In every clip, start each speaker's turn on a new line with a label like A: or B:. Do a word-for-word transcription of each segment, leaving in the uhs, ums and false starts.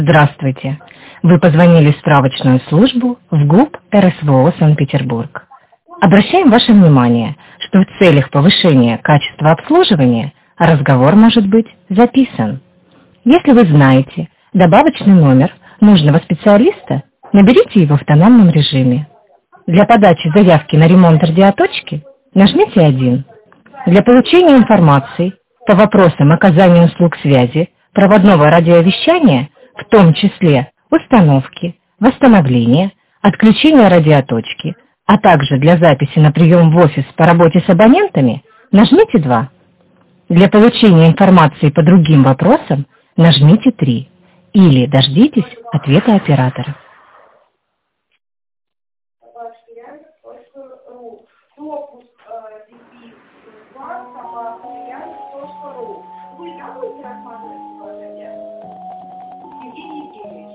A: Здравствуйте. Вы позвонили в справочную службу в ГУП эр эс вэ о Санкт-Петербург. Обращаем ваше внимание, что в целях повышения качества обслуживания разговор может быть записан. Если вы знаете добавочный номер нужного специалиста, наберите его в тональном режиме. Для подачи заявки на ремонт радиоточки нажмите один. Для получения информации по вопросам оказания услуг связи, проводного радиовещания, в том числе установки, восстановления, отключения радиоточки, а также для записи на прием в офис по работе с абонентами, нажмите два. Для получения информации по другим вопросам нажмите три. Или дождитесь ответа оператора.
B: Вы там будете рассматривать предложение? Евгений Евгеньевич.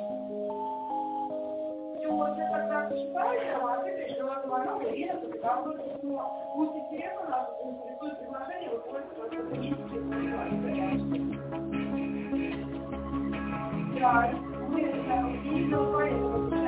B: Все, вот я тогда почитаю, а вас это еще раз звонок, Ирина, записала письмо. Будет интересно, нас интересует предложение, вы просите вас. Да, мы это не видел, поэтому